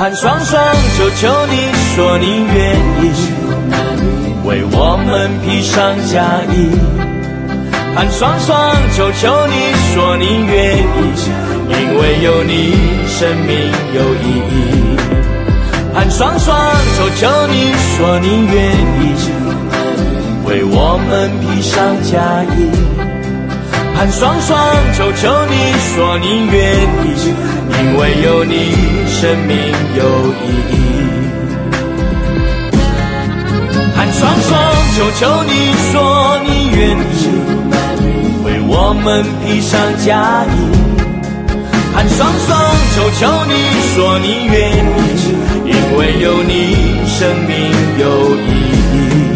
喊双双，求求你说你愿意为我们披上嫁衣。喊双双，求求你说你愿意，因为有你，生命有意义。喊双双，求求你说你愿意为我们披上嫁衣。喊双双，求求你说你愿意，因为有你，生命有意义。喊双双，求求你说你愿意为我们披上嫁衣。喊双双，求求你说你愿意，因为有你，生命有意义。